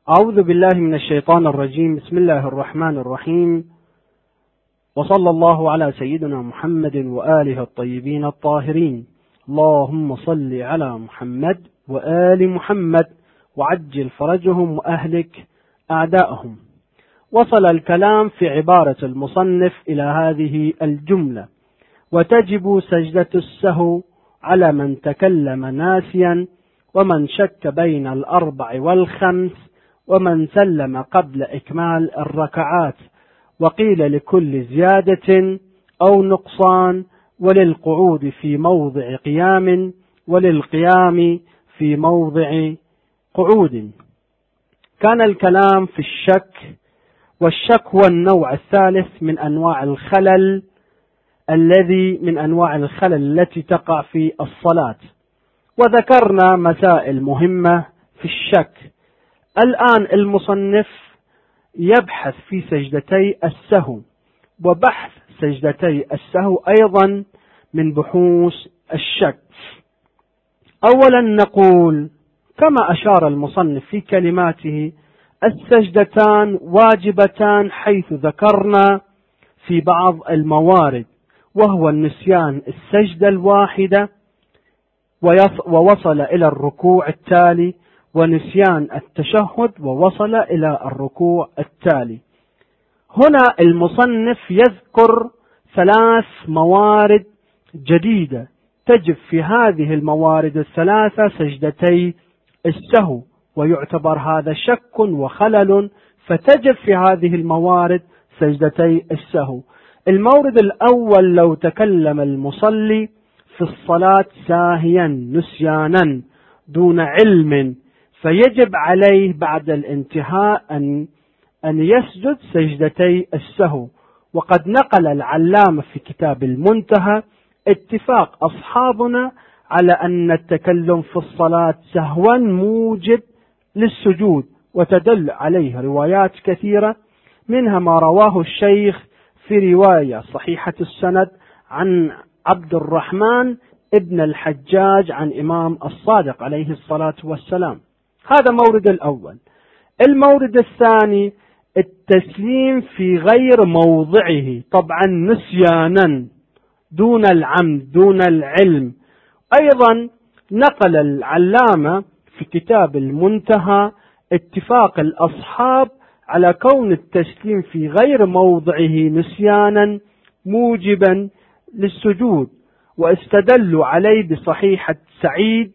أعوذ بالله من الشيطان الرجيم. بسم الله الرحمن الرحيم، وصلى الله على سيدنا محمد وآله الطيبين الطاهرين. اللهم صل على محمد وآل محمد وعجل فرجهم وأهلك أعداءهم. وصل الكلام في عبارة المصنف إلى هذه الجملة: وتجب سجدة السهو على من تكلم ناسيا، ومن شك بين الأربع والخمس، ومن سلم قبل إكمال الركعات. وقيل لكل زيادة أو نقصان، وللقعود في موضع قيام، وللقيام في موضع قعود. كان الكلام في الشك، والشك هو النوع الثالث من أنواع الخلل التي تقع في الصلاة. وذكرنا مسائل مهمة في الشك. الآن المصنف يبحث في سجدتي السهو، وبحث سجدتي السهو أيضا من بحوث الشك. أولا نقول كما أشار المصنف في كلماته: السجدتان واجبتان، حيث ذكرنا في بعض الموارد، وهو النسيان السجدة الواحدة ووصل إلى الركوع التالي، ونسيان التشهد ووصل إلى الركوع التالي. هنا المصنف يذكر 3 موارد جديدة تجب في هذه الموارد الثلاثة سجدتي السهو، ويعتبر هذا شك وخلل، فتجب في هذه الموارد سجدتي السهو. المورد الأول: لو تكلم المصلي في الصلاة ساهيا نسيانا دون علم، فيجب عليه بعد الانتهاء أن يسجد سجدتي السهو. وقد نقل العلامة في كتاب المنتهى اتفاق أصحابنا على أن التكلم في الصلاة سهوا موجب للسجود، وتدل عليه روايات كثيرة، منها ما رواه الشيخ في رواية صحيحة السند عن عبد الرحمن ابن الحجاج عن إمام الصادق عليه الصلاة والسلام. هذا مورد الأول. المورد الثاني: التسليم في غير موضعه، طبعا نسيانا دون العمد دون العلم. أيضا نقل العلامة في كتاب المنتهى اتفاق الأصحاب على كون التسليم في غير موضعه نسيانا موجبا للسجود، واستدلوا عليه بصحيحة سعيد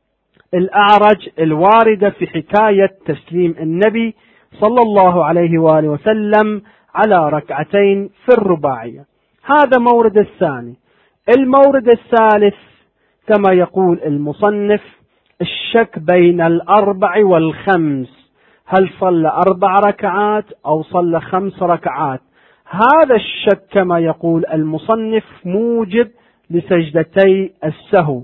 الأعرج الواردة في حكاية تسليم النبي صلى الله عليه وآله وسلم على ركعتين في الرباعية. هذا مورد الثاني. المورد الثالث كما يقول المصنف: الشك بين الأربع والخمس، هل صلى 4 ركعات أو صلى 5 ركعات؟ هذا الشك كما يقول المصنف موجب لسجدتي السهو،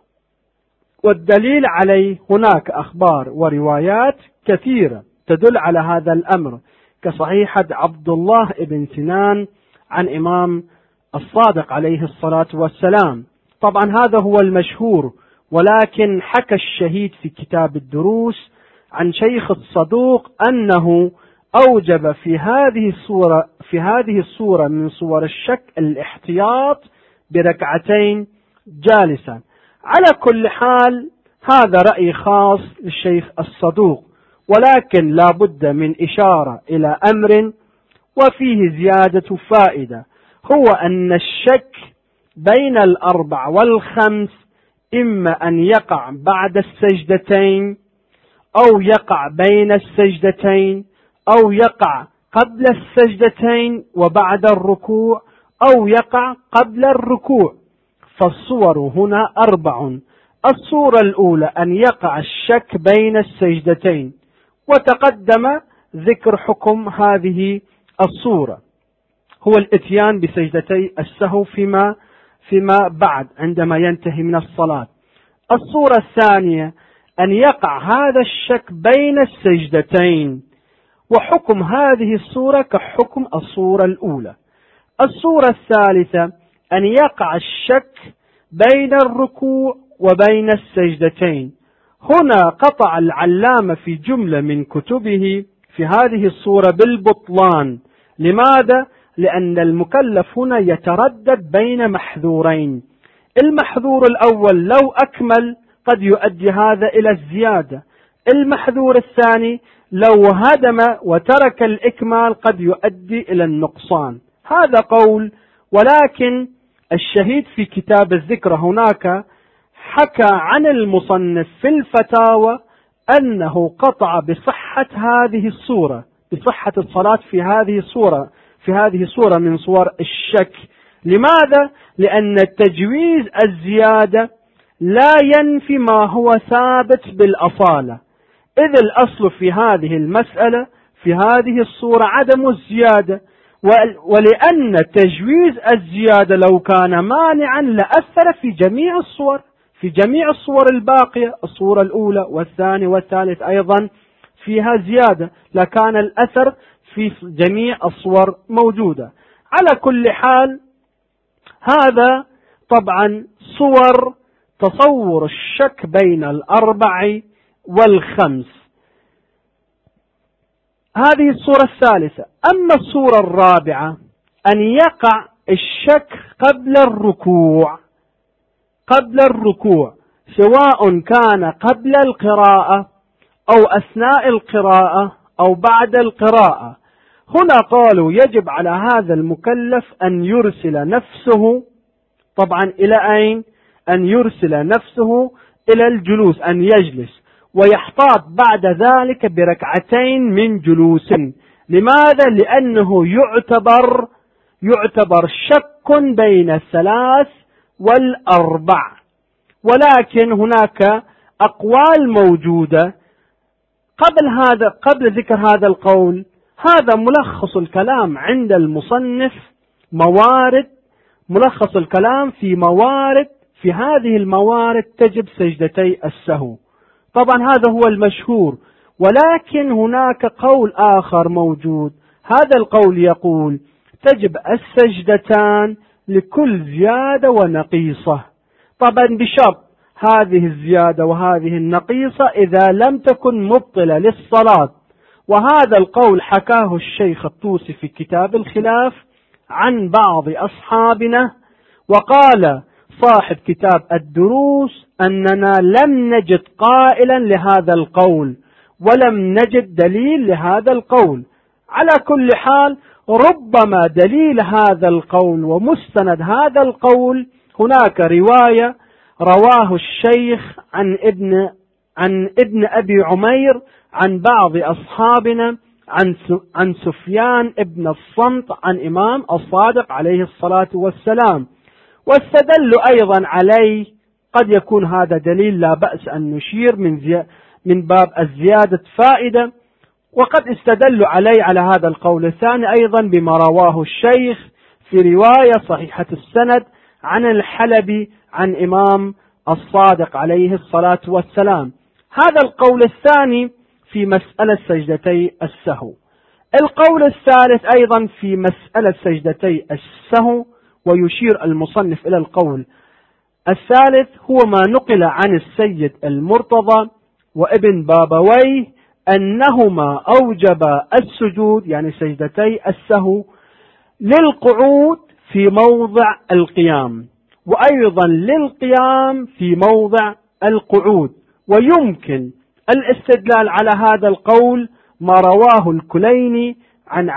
والدليل عليه هناك أخبار وروايات كثيرة تدل على هذا الأمر، كصحيحة عبد الله بن سنان عن إمام الصادق عليه الصلاة والسلام. طبعا هذا هو المشهور، ولكن حكى الشهيد في كتاب الدروس عن شيخ الصدوق أنه أوجب في هذه الصورة من صور الشك الاحتياط بركعتين جالسا. على كل حال هذا رأي خاص للشيخ الصدوق، ولكن لا بد من إشارة إلى أمر وفيه زيادة فائدة، هو أن الشك بين 4 والخمس إما أن يقع بعد السجدتين، أو يقع بين السجدتين، أو يقع قبل السجدتين وبعد الركوع، أو يقع قبل الركوع. فالصور هنا 4. الصورة الأولى أن يقع الشك بين السجدتين، وتقدم ذكر حكم هذه الصورة، هو الاتيان بسجدتي السهو فيما بعد عندما ينتهي من الصلاة. الصورة الثانية أن يقع هذا الشك بين السجدتين، وحكم هذه الصورة كحكم الصورة الأولى. الصورة الثالثة أن يقع الشك بين الركوع وبين السجدتين، هنا قطع العلامة في جملة من كتبه في هذه الصورة بالبطلان. لماذا؟ لأن المكلف هنا يتردد بين محذورين. المحذور الأول لو أكمل قد يؤدي هذا إلى الزيادة، المحذور الثاني لو هدم وترك الإكمال قد يؤدي إلى النقصان. هذا قول، ولكن الشهيد في كتاب الذكر هناك حكى عن المصنف في الفتاوى أنه قطع بصحة هذه الصورة، بصحة الصلاة في هذه الصورة من صور الشك. لماذا؟ لأن تجويز الزيادة لا ينفي ما هو ثابت بالأصالة، إذ الأصل في هذه المسألة في هذه الصورة عدم الزيادة، ولأن تجويز الزيادة لو كان مانعا لأثر في جميع الصور الباقية، الصورة الأولى والثانية والثالث أيضا فيها زيادة، لكان الأثر في جميع الصور موجودة. على كل حال هذا طبعا صور تصور الشك بين الأربع والخمس. هذه الصورة الثالثة. أما الصورة الرابعة أن يقع الشك قبل الركوع سواء كان قبل القراءة أو أثناء القراءة أو بعد القراءة. هنا قالوا يجب على هذا المكلف أن يرسل نفسه طبعا إلى أين؟ أن يرسل نفسه إلى الجلوس، أن يجلس ويحتاط بعد ذلك بركعتين من جلوس. لماذا؟ لأنه يعتبر شك بين الثلاث والأربع. ولكن هناك أقوال موجودة قبل ذكر هذا القول. هذا ملخص الكلام عند المصنف، ملخص الكلام في موارد، في هذه الموارد تجب سجدتي السهو. طبعا هذا هو المشهور، ولكن هناك قول آخر موجود. هذا القول يقول تجب السجدتان لكل زيادة ونقيصة، طبعا بشرط هذه الزيادة وهذه النقيصة إذا لم تكن مبطلة للصلاة. وهذا القول حكاه الشيخ الطوسي في كتاب الخلاف عن بعض أصحابنا، وقال صاحب كتاب الدروس أننا لم نجد قائلا لهذا القول ولم نجد دليل لهذا القول. على كل حال ربما دليل هذا القول ومستند هذا القول هناك رواية رواه الشيخ عن ابن أبي عمير عن بعض أصحابنا عن سفيان ابن الصمت عن إمام الصادق عليه الصلاة والسلام، واستدلوا أيضا عليه. قد يكون هذا دليل لا بأس أن نشير من باب الزيادة فائدة، وقد استدلوا على هذا القول الثاني أيضا بما رواه الشيخ في رواية صحيحة السند عن الحلبي عن إمام الصادق عليه الصلاة والسلام. هذا القول الثاني في مسألة سجدتي السهو. القول الثالث أيضا في مسألة سجدتي السهو، ويشير المصنف إلى القول الثالث هو ما نقل عن السيد المرتضى وابن بابويه أنهما أوجب السجود يعني سجدتي السهو للقعود في موضع القيام، وأيضا للقيام في موضع القعود. ويمكن الاستدلال على هذا القول ما رواه الكليني عن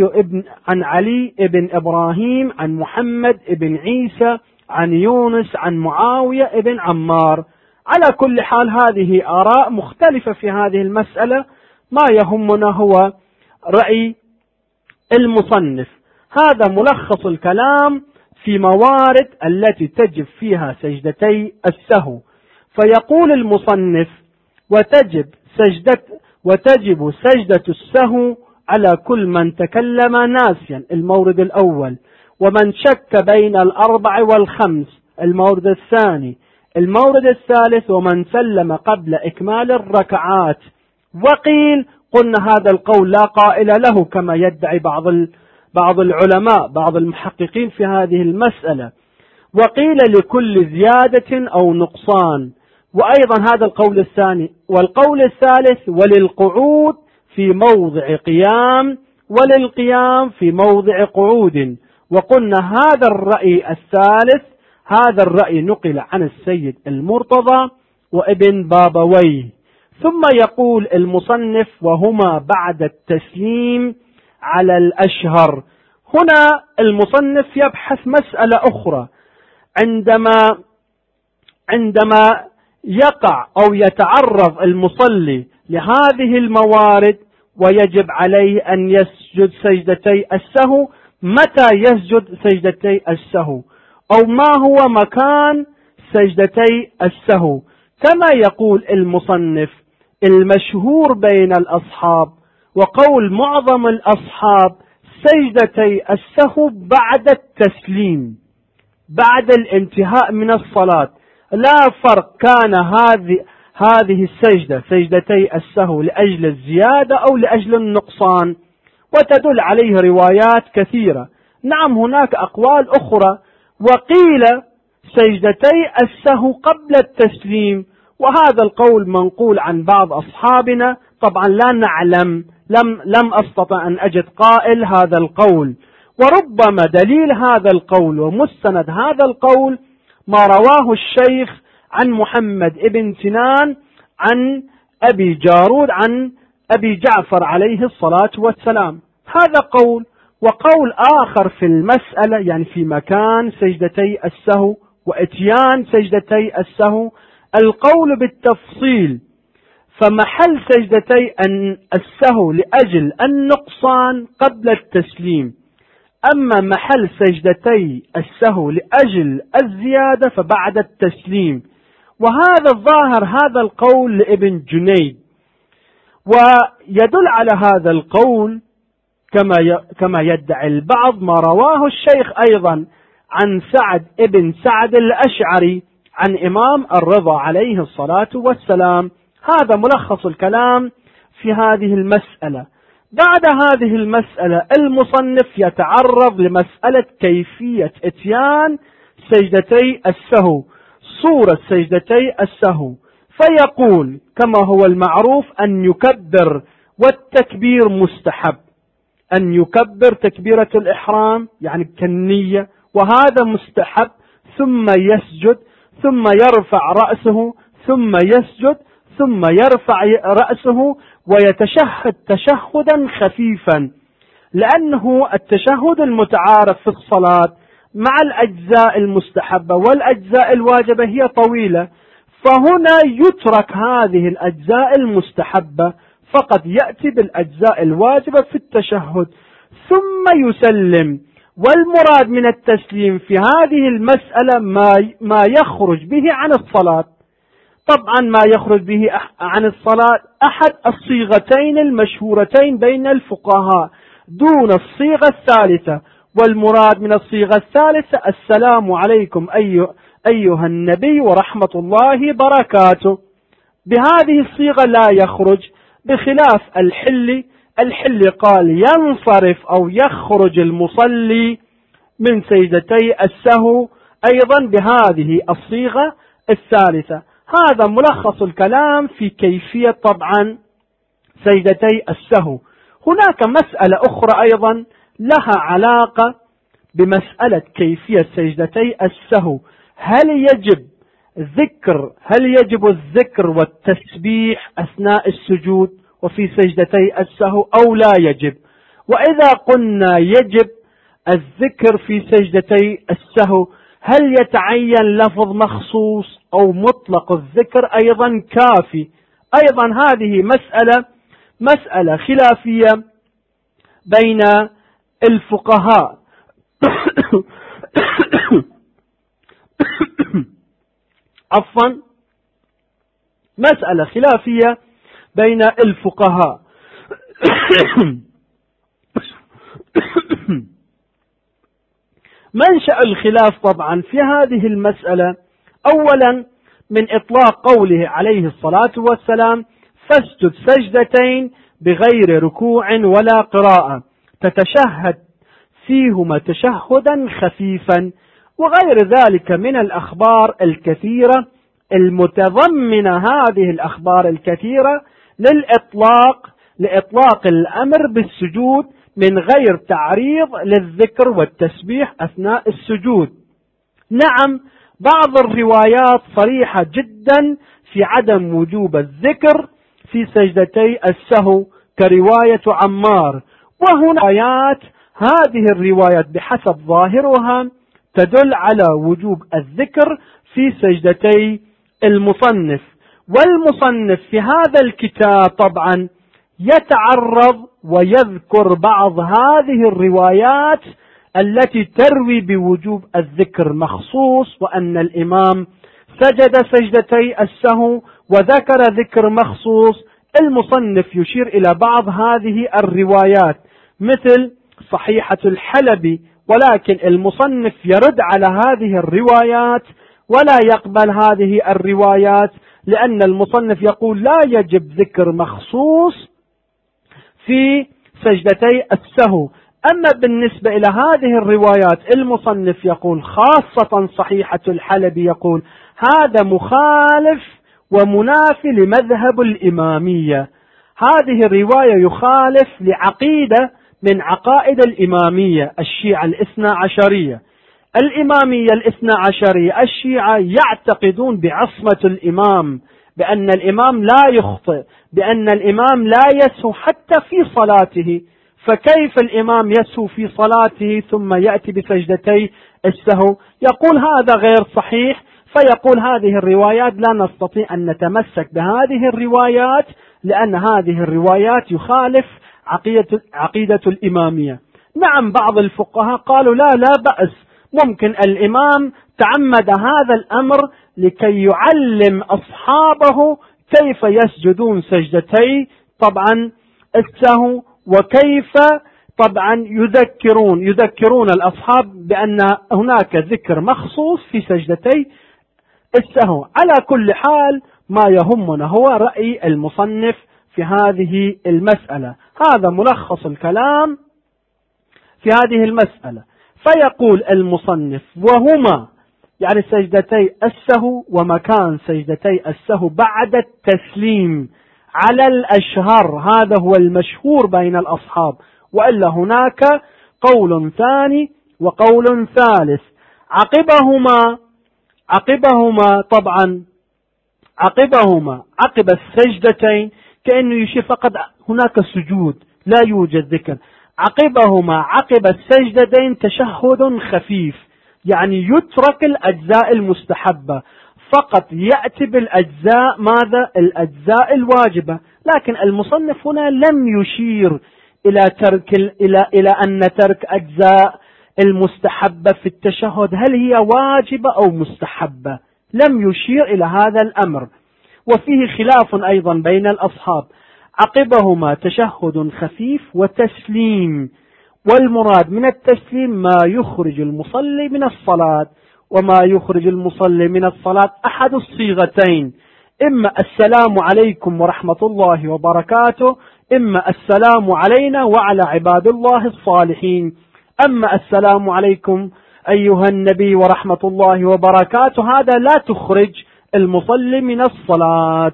علي ابن إبراهيم عن محمد ابن عيسى عن يونس عن معاوية ابن عمار. على كل حال هذه آراء مختلفة في هذه المسألة، ما يهمنا هو رأي المصنف. هذا ملخص الكلام في موارد التي تجب فيها سجدتي السهو. فيقول المصنف وتجب سجدة السهو على كل من تكلم ناسيا، المورد الأول، ومن شك بين الأربع والخمس، المورد الثاني. المورد الثالث ومن سلم قبل إكمال الركعات. وقيل قلنا هذا القول لا قائل له كما يدعي بعض العلماء بعض المحققين في هذه المسألة. وقيل لكل زيادة أو نقصان. وأيضا هذا القول الثاني. والقول الثالث: وللقعود في موضع قيام، وللقيام في موضع قعود. وقلنا هذا الرأي الثالث، هذا الرأي نقل عن السيد المرتضى وابن بابويه. ثم يقول المصنف: وهما بعد التسليم على الأشهر. هنا المصنف يبحث مسألة أخرى. عندما يقع أو يتعرض المصلي لهذه الموارد ويجب عليه أن يسجد سجدتي السهو، متى يسجد سجدتي السهو، أو ما هو مكان سجدتي السهو؟ كما يقول المصنف: المشهور بين الأصحاب وقول معظم الأصحاب سجدتي السهو بعد التسليم، بعد الانتهاء من الصلاة. لا فرق كان هذه السجدة سجدتي السهو لأجل الزيادة أو لأجل النقصان، وتدل عليه روايات كثيرة. نعم، هناك أقوال أخرى، وقيل سجدتي السهو قبل التسليم، وهذا القول منقول عن بعض أصحابنا. طبعا لا نعلم، لم أستطع أن أجد قائل هذا القول. وربما دليل هذا القول ومستند هذا القول ما رواه الشيخ عن محمد ابن سنان عن أبي جارود عن أبي جعفر عليه الصلاة والسلام. هذا قول. وقول آخر في المسألة، يعني في مكان سجدتي السهو وإتيان سجدتي السهو، القول بالتفصيل. فمحل سجدتي السهو لأجل النقصان قبل التسليم، أما محل سجدتي السهو لأجل الزيادة فبعد التسليم. وهذا الظاهر هذا القول لابن جنيد. ويدل على هذا القول كما يدعي البعض ما رواه الشيخ أيضا عن سعد ابن سعد الأشعري عن إمام الرضا عليه الصلاة والسلام. هذا ملخص الكلام في هذه المسألة. بعد هذه المسألة المصنف يتعرض لمسألة كيفية إتيان سجدتي السهو، صورة سجدتي السهو. فيقول كما هو المعروف أن يكبر، والتكبير مستحب، أن يكبر تكبيرة الإحرام يعني كالنية، وهذا مستحب. ثم يسجد، ثم يرفع رأسه، ثم يسجد، ثم يرفع رأسه ويتشهد تشهدا خفيفا، لأنه التشهد المتعارف في الصلاة مع الأجزاء المستحبة والأجزاء الواجبة هي طويلة، فهنا يترك هذه الأجزاء المستحبة، فقط يأتي بالأجزاء الواجبة في التشهد ثم يسلم. والمراد من التسليم في هذه المسألة ما يخرج به عن الصلاة. طبعا ما يخرج به عن الصلاة أحد الصيغتين المشهورتين بين الفقهاء دون الصيغة الثالثة، والمراد من الصيغة الثالثة السلام عليكم أيها النبي ورحمة الله بركاته. بهذه الصيغة لا يخرج، بخلاف الحل قال ينصرف أو يخرج المصلي من سجدتي السهو أيضا بهذه الصيغة الثالثة. هذا ملخص الكلام في كيفية طبعا سجدتي السهو. هناك مسألة أخرى أيضا لها علاقة بمسألة كيفية سجدتي السهو. هل يجب الذكر والتسبيح أثناء السجود وفي سجدتي السهو أو لا يجب؟ وإذا قلنا يجب الذكر في سجدتي السهو، هل يتعين لفظ مخصوص أو مطلق الذكر أيضا كافي؟ أيضا هذه مسألة خلافية بين الفقهاء. عفوا، مسألة خلافية بين الفقهاء. منشأ الخلاف طبعا في هذه المسألة أولا من إطلاق قوله عليه الصلاة والسلام فاسجد سجدتين بغير ركوع ولا قراءة تتشهد فيهما تشهدا خفيفا، وغير ذلك من الأخبار الكثيرة المتضمنة هذه الأخبار الكثيرة لإطلاق الأمر بالسجود من غير تعريض للذكر والتسبيح أثناء السجود. نعم، بعض الروايات صريحة جدا في عدم وجوب الذكر في سجدتي السهو كرواية عمار، وهنا هذه الروايات بحسب ظاهرها تدل على وجوب الذكر في سجدتي المصنف. والمصنف في هذا الكتاب طبعا يتعرض ويذكر بعض هذه الروايات التي تروي بوجوب الذكر مخصوص، وأن الإمام سجد سجدتي السهو وذكر ذكر مخصوص. المصنف يشير إلى بعض هذه الروايات مثل صحيحة الحلبي، ولكن المصنف يرد على هذه الروايات ولا يقبل هذه الروايات، لأن المصنف يقول لا يجب ذكر مخصوص في سجدتي السهو. أما بالنسبة إلى هذه الروايات المصنف يقول خاصة صحيحة الحلبي يقول هذا مخالف ومنافي لمذهب الإمامية. هذه الرواية يخالف لعقيدة من عقائد الإمامية الشيعة الاثنى عشرية. الإمامية الاثنى عشرية الشيعة يعتقدون بعصمة الإمام، بأن الإمام لا يخطئ، بأن الإمام لا يسهو حتى في صلاته، فكيف الإمام يسهو في صلاته ثم يأتي بسجدتي السهو؟ يقول هذا غير صحيح، فيقول هذه الروايات لا نستطيع أن نتمسك بهذه الروايات، لأن هذه الروايات يخالف عقيدة الإمامية. نعم، بعض الفقهاء قالوا لا بأس، ممكن الإمام تعمد هذا الأمر لكي يعلم أصحابه كيف يسجدون سجدتي طبعا السهو، وكيف طبعا يذكرون الأصحاب بأن هناك ذكر مخصوص في سجدتي السهو. على كل حال ما يهمنا هو رأي المصنف في هذه المسألة. هذا ملخص الكلام في هذه المسألة. فيقول المصنف وهما يعني سجدتي السهو ومكان سجدتي السهو بعد التسليم على الأشهر، هذا هو المشهور بين الأصحاب، وإلا هناك قول ثاني وقول ثالث. عقب السجدتين كأنه يشير فقط هناك سجود لا يوجد ذكر. عقب السجدتين تشهد خفيف، يعني يترك الأجزاء المستحبة، فقط يأتي بالأجزاء الأجزاء الواجبة. لكن المصنف هنا لم يشير إلى أن ترك أجزاء المستحبة في التشهد هل هي واجبة أو مستحبة، لم يشير إلى هذا الأمر. وفيه خلاف أيضا بين الأصحاب. عقبهما تشهد خفيف وتسليم، والمراد من التسليم ما يخرج المصلي من الصلاة، وما يخرج المصلي من الصلاة أحد الصيغتين، إما السلام عليكم ورحمة الله وبركاته، إما السلام علينا وعلى عباد الله الصالحين. أما السلام عليكم أيها النبي ورحمة الله وبركاته هذا لا تخرج المصلي من الصلاة.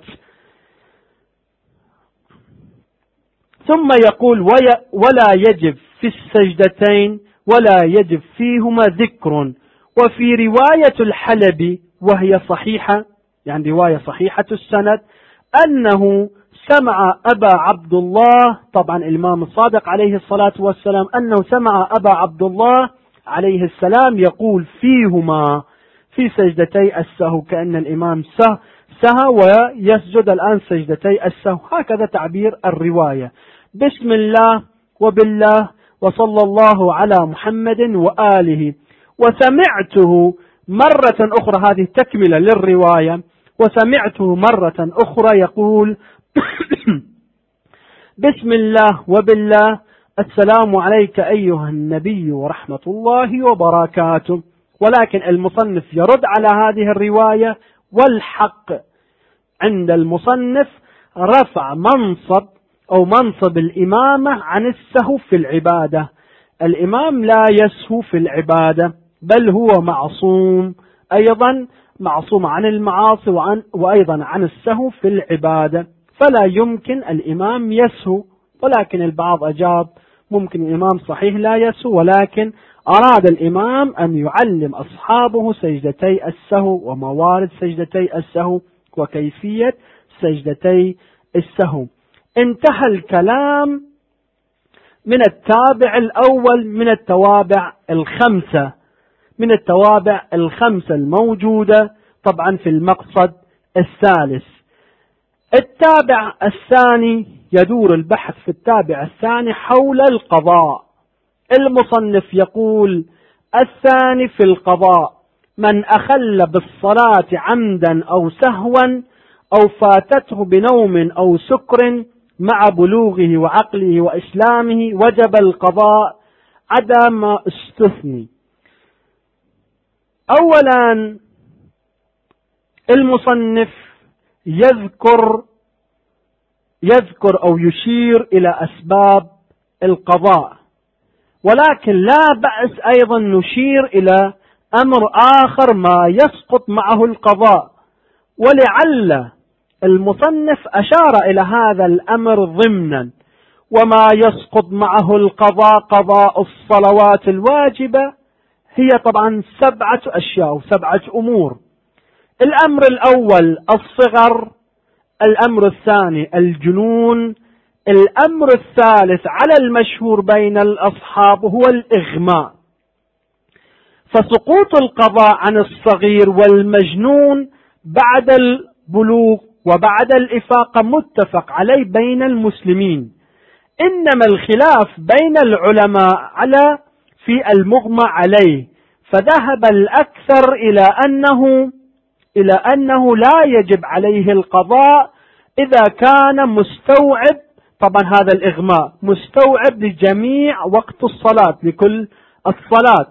ثم يقول ولا يجب في السجدتين ولا يجب فيهما ذكر. وفي رواية الحلبي وهي صحيحة، يعني رواية صحيحة السند، أنه سمع أبا عبد الله، طبعا الإمام الصادق عليه الصلاة والسلام، أنه سمع أبا عبد الله عليه السلام يقول فيهما في سجدتي السهو، كأن الإمام سهى ويسجد الآن سجدتي السهو، هكذا تعبير الرواية. بسم الله وبالله وصلى الله على محمد وآله. وسمعته مرة أخرى، هذه تكملة للرواية، وسمعته مرة أخرى يقول بسم الله وبالله السلام عليك أيها النبي ورحمة الله وبركاته. ولكن المصنف يرد على هذه الرواية، والحق عند المصنف رفع منصب الإمامة عن السهو في العبادة. الإمام لا يسهو في العبادة، بل هو معصوم أيضا معصومة عن المعاصي وأيضا عن السهو في العبادة، فلا يمكن الإمام يسهو. ولكن البعض أجاب ممكن الإمام صحيح لا يسهو، ولكن أراد الإمام أن يعلم أصحابه سجدتي السهو وموارد سجدتي السهو وكيفية سجدتي السهو. انتهى الكلام من التابع الأول من التوابع الخمسة الموجودة طبعا في المقصد الثالث. التابع الثاني يدور البحث في التابع الثاني حول القضاء. المصنف يقول: الثاني في القضاء من أخل بالصلاة عمدا أو سهوا أو فاتته بنوم أو سكر مع بلوغه وعقله وإسلامه وجب القضاء عدا ما استثني. أولا المصنف يذكر أو يشير إلى أسباب القضاء، ولكن لا بأس أيضا نشير إلى أمر آخر ما يسقط معه القضاء، ولعل المصنف أشار إلى هذا الأمر ضمنا. وما يسقط معه القضاء قضاء الصلوات الواجبة، هي طبعا 7 أشياء و7 أمور. الأمر الأول الصغر، الأمر الثاني الجنون، الأمر الثالث على المشهور بين الأصحاب هو الإغماء. فسقوط القضاء عن الصغير والمجنون بعد البلوغ وبعد الإفاقة متفق عليه بين المسلمين، إنما الخلاف بين العلماء على في المغمى عليه، فذهب الأكثر إلى أنه لا يجب عليه القضاء إذا كان مستوعب، طبعا هذا الإغماء مستوعب لجميع وقت الصلاة لكل الصلاة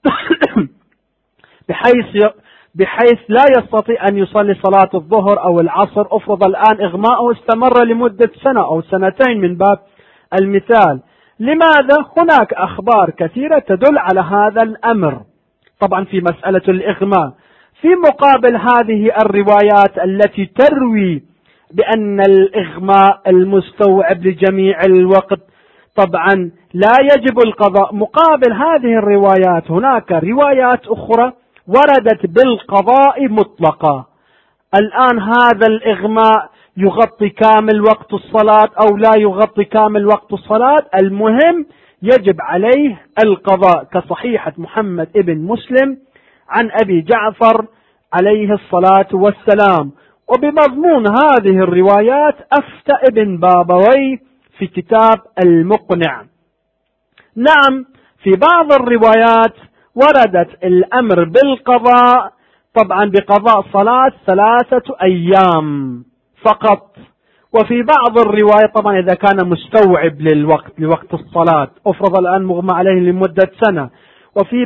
بحيث لا يستطيع أن يصلي صلاة الظهر أو العصر. أفرض الآن إغماءه استمر لمدة 1 أو 2 من باب المثال. لماذا؟ هناك أخبار كثيرة تدل على هذا الأمر طبعا في مسألة الإغماء، في مقابل هذه الروايات التي تروي بأن الإغماء المستوعب لجميع الوقت طبعا لا يجب القضاء. مقابل هذه الروايات هناك روايات أخرى وردت بالقضاء مطلقة. الآن هذا الإغماء يغطي كامل وقت الصلاة أو لا يغطي كامل وقت الصلاة، المهم يجب عليه القضاء، كصحيحة محمد ابن مسلم عن أبي جعفر عليه الصلاة والسلام. وبمضمون هذه الروايات أفتى ابن بابوي في كتاب المقنع. نعم، في بعض الروايات وردت الأمر بالقضاء، طبعا بقضاء صلاة 3 أيام فقط. وفي بعض الروايات طبعا إذا كان مستوعب لوقت الصلاة، أفرض الآن مغمى عليه لمدة 1. وفي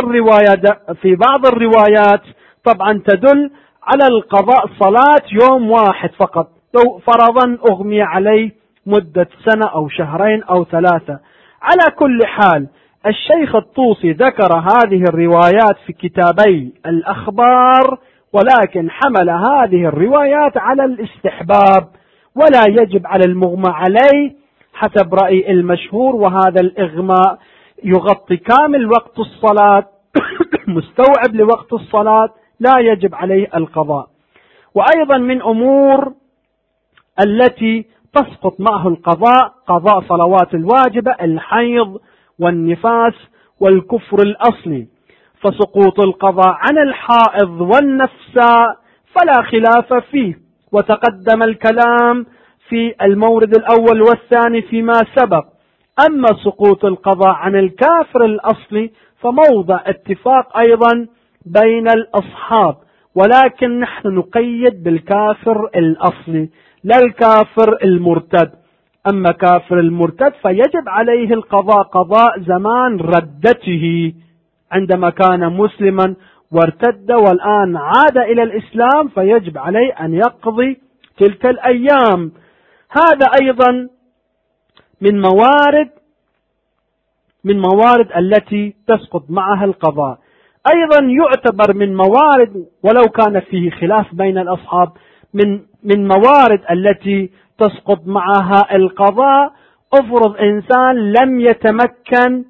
بعض الروايات طبعا تدل على القضاء صلاة يوم واحد فقط، لو فرضا أغمي عليه مدة 1 أو 2 أو 3. على كل حال الشيخ الطوسي ذكر هذه الروايات في كتابي الأخبار، ولكن حمل هذه الروايات على الاستحباب ولا يجب على المغمى عليه حسب رأي المشهور، وهذا الإغماء يغطي كامل وقت الصلاة مستوعب لوقت الصلاة، لا يجب عليه القضاء. وأيضا من أمور التي تسقط معه القضاء قضاء صلوات الواجبة الحيض والنفاس والكفر الأصلي. فسقوط القضاء عن الحائض والنفساء فلا خلاف فيه، وتقدم الكلام في المورد الأول والثاني فيما سبق. أما سقوط القضاء عن الكافر الأصلي فموضع اتفاق أيضا بين الأصحاب، ولكن نحن نقيد بالكافر الأصلي لا الكافر المرتد. أما كافر المرتد فيجب عليه القضاء قضاء زمان ردته، عندما كان مسلما وارتد والآن عاد إلى الإسلام فيجب عليه أن يقضي تلك الأيام. هذا أيضا من موارد التي تسقط معها القضاء. أيضا يعتبر من موارد، ولو كان فيه خلاف بين الأصحاب، من موارد التي تسقط معها القضاء. افرض إنسان لم يتمكن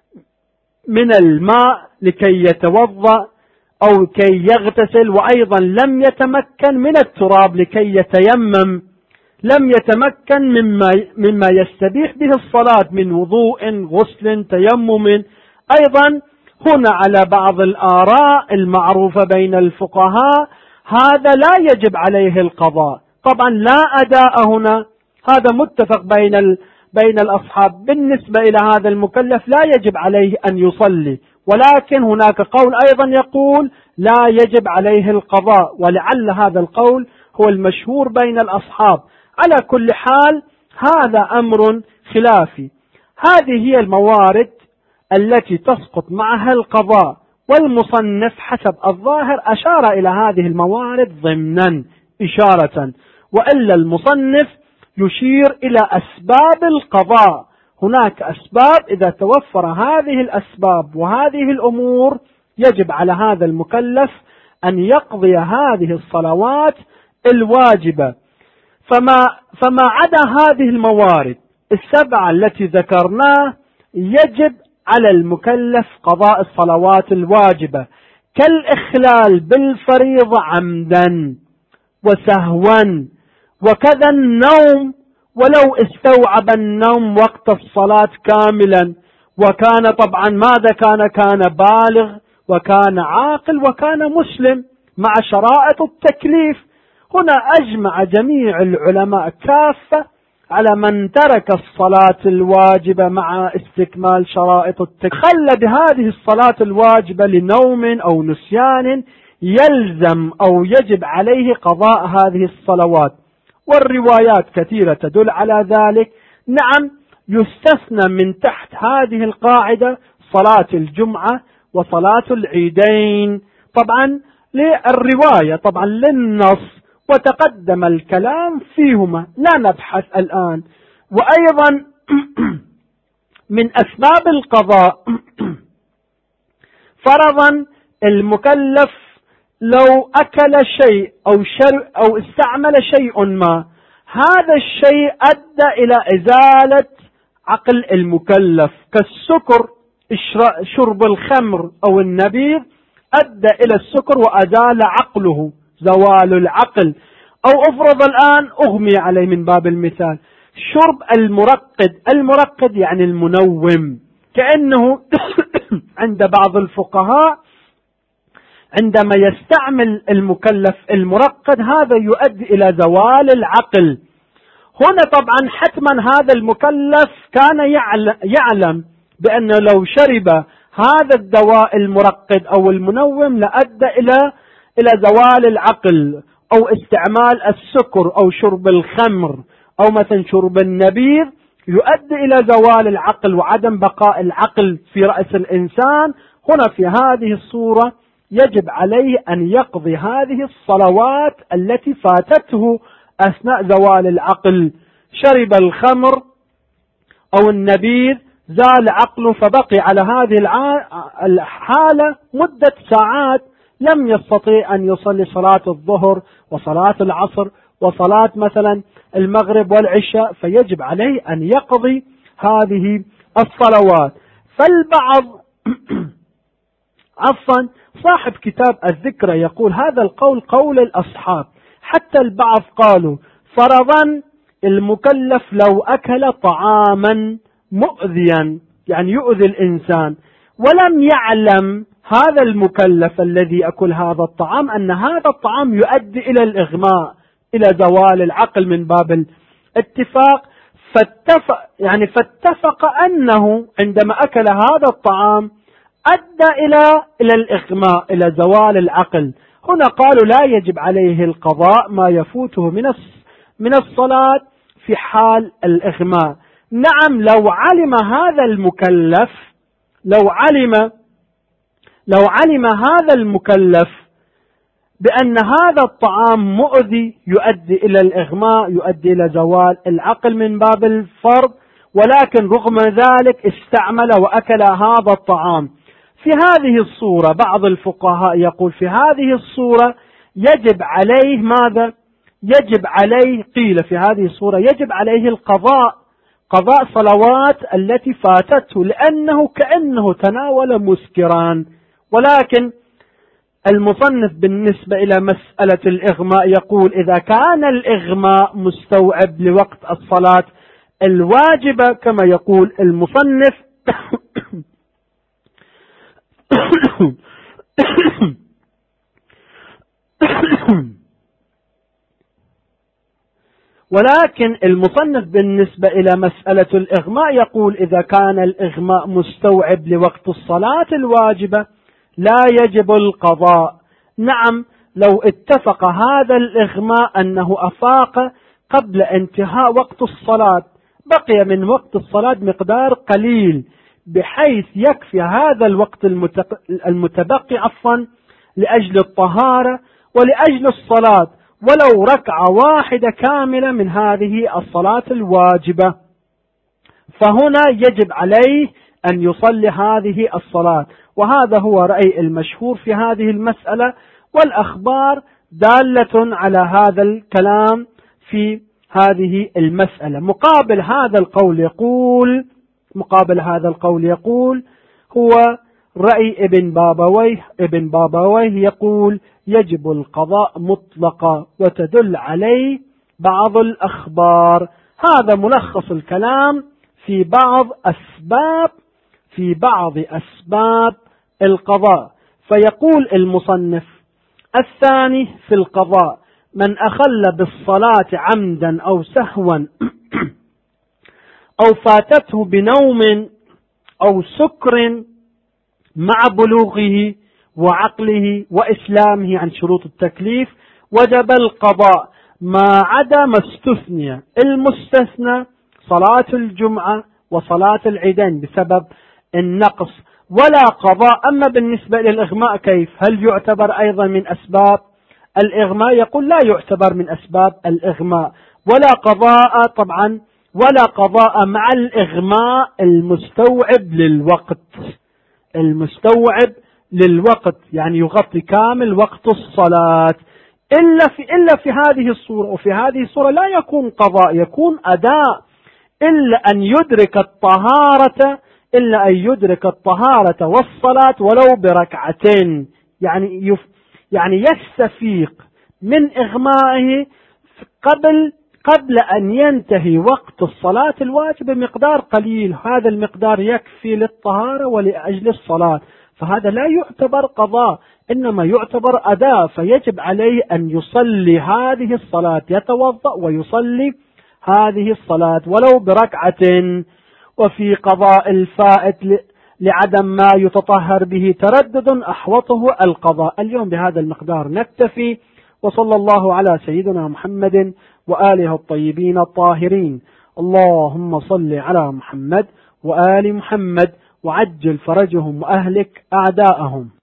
من الماء لكي يتوضأ أو كي يغتسل، وأيضا لم يتمكن من التراب لكي يتيمم، لم يتمكن مما يستبيح به الصلاة من وضوء، غسل، تيمم. أيضا هنا على بعض الآراء المعروفة بين الفقهاء هذا لا يجب عليه القضاء، طبعا لا أداء هنا، هذا متفق بين الأصحاب بالنسبة إلى هذا المكلف لا يجب عليه أن يصلي، ولكن هناك قول أيضا يقول لا يجب عليه القضاء، ولعل هذا القول هو المشهور بين الأصحاب. على كل حال هذا أمر خلافي. هذه هي الموارد التي تسقط معها القضاء، والمصنف حسب الظاهر أشار إلى هذه الموارد ضمنا إشارة، وإلا المصنف يشير إلى أسباب القضاء. هناك أسباب، إذا توفر هذه الأسباب وهذه الأمور يجب على هذا المكلف أن يقضي هذه الصلوات الواجبة. فما عدا هذه الموارد السبعة التي ذكرناه يجب على المكلف قضاء الصلوات الواجبة، كالإخلال بالفريضة عمدا وسهوا، وكذا النوم ولو استوعب النوم وقت الصلاة كاملا، وكان طبعا ماذا كان بالغ وكان عاقل وكان مسلم مع شرائط التكليف. هنا أجمع جميع العلماء كافة على من ترك الصلاة الواجبة مع استكمال شرائط التكليف خل بهذه الصلاة الواجبة لنوم أو نسيان يلزم أو يجب عليه قضاء هذه الصلوات، والروايات كثيرة تدل على ذلك. نعم، يستثنى من تحت هذه القاعدة صلاة الجمعة وصلاة العيدين، طبعا للرواية، طبعا للنص، وتقدم الكلام فيهما لا نبحث الآن. وأيضا من أسباب القضاء فرضا المكلف لو أكل شيء أو استعمل شيء ما، هذا الشيء أدى إلى إزالة عقل المكلف، كالسكر، شرب الخمر أو النبيذ أدى إلى السكر وأزال عقله، زوال العقل. أو أفرض الآن أغمي عليه من باب المثال، شرب المرقد يعني المنوم، كأنه عند بعض الفقهاء عندما يستعمل المكلف المرقد هذا يؤدي إلى زوال العقل. هنا طبعا حتما هذا المكلف كان يعلم بأن لو شرب هذا الدواء المرقد أو المنوم لأدى إلى زوال العقل، أو استعمال السكر أو شرب الخمر أو مثلا شرب النبيذ يؤدي إلى زوال العقل وعدم بقاء العقل في رأس الإنسان. هنا في هذه الصورة يجب عليه أن يقضي هذه الصلوات التي فاتته أثناء زوال العقل. شرب الخمر أو النبيذ زال عقله فبقي على هذه الحالة مدة ساعات، لم يستطيع أن يصلي صلاة الظهر وصلاة العصر وصلاة مثلا المغرب والعشاء، فيجب عليه أن يقضي هذه الصلوات. فالبعض عفوا صاحب كتاب الذكرى يقول هذا القول قول الأصحاب، حتى البعض قالوا فرضا المكلف لو أكل طعاما مؤذيا يعني يؤذي الإنسان، ولم يعلم هذا المكلف الذي يأكل هذا الطعام أن هذا الطعام يؤدي إلى الإغماء، إلى زوال العقل من باب الاتفاق، فاتفق أنه عندما أكل هذا الطعام أدى إلى الإغماء، إلى زوال العقل. هنا قالوا لا يجب عليه القضاء ما يفوته من الصلاة في حال الإغماء. نعم، لو علم هذا المكلف لو علم هذا المكلف بأن هذا الطعام مؤذي يؤدي إلى الإغماء، يؤدي إلى زوال العقل من باب الفرض، ولكن رغم ذلك استعمل وأكل هذا الطعام، في هذه الصورة بعض الفقهاء يقول في هذه الصورة يجب عليه ماذا؟ يجب عليه، قيل في هذه الصورة يجب عليه القضاء، قضاء صلوات التي فاتته، لأنه كأنه تناول مسكران. ولكن المصنف بالنسبة إلى مسألة الإغماء يقول إذا كان الإغماء مستوعب لوقت الصلاة الواجبة كما يقول المصنف ولكن المصنف بالنسبة إلى مسألة الإغماء يقول إذا كان الإغماء مستوعب لوقت الصلاة الواجبة لا يجب القضاء. نعم، لو اتفق هذا الإغماء أنه أفاق قبل انتهاء وقت الصلاة، بقي من وقت الصلاة مقدار قليل بحيث يكفي هذا الوقت المتبقي لأجل الطهارة ولأجل الصلاة، ولو ركعة واحدة كاملة من هذه الصلاة الواجبة، فهنا يجب عليه أن يصلي هذه الصلاة. وهذا هو رأي المشهور في هذه المسألة، والأخبار دالة على هذا الكلام في هذه المسألة. مقابل هذا القول يقول هو رأي ابن بابويه يقول يجب القضاء مطلقا، وتدل عليه بعض الأخبار. هذا ملخص الكلام في بعض أسباب القضاء. فيقول المصنف الثاني في القضاء: من أخل بالصلاة عمدا أو سهوا أو فاتته بنوم أو سكر مع بلوغه وعقله وإسلامه عن شروط التكليف وجب القضاء ما عدا ما استثني. المستثنى صلاة الجمعة وصلاة العيدين بسبب النقص، ولا قضاء. أما بالنسبة للإغماء كيف؟ هل يعتبر أيضا من أسباب الإغماء؟ يقول لا يعتبر من أسباب الإغماء، ولا قضاء طبعا، ولا قضاء مع الإغماء المستوعب للوقت، يعني يغطي كامل وقت الصلاة، إلا في هذه الصورة. وفي هذه الصورة لا يكون قضاء، يكون أداء، إلا أن يدرك الطهارة والصلاة ولو بركعتين، يعني يستفيق من إغمائه قبل أن ينتهي وقت الصلاة الواجب بمقدار قليل. هذا المقدار يكفي للطهارة ولأجل الصلاة، فهذا لا يعتبر قضاء، إنما يعتبر أداء. فيجب عليه أن يصلي هذه الصلاة، يتوضأ ويصلي هذه الصلاة ولو بركعة. وفي قضاء الفائت لعدم ما يتطهر به تردد أحوطه القضاء. اليوم بهذا المقدار نكتفي، وصلى الله على سيدنا محمد وآله الطيبين الطاهرين. اللهم صل على محمد وآل محمد وعجل فرجهم وأهلك أعداءهم.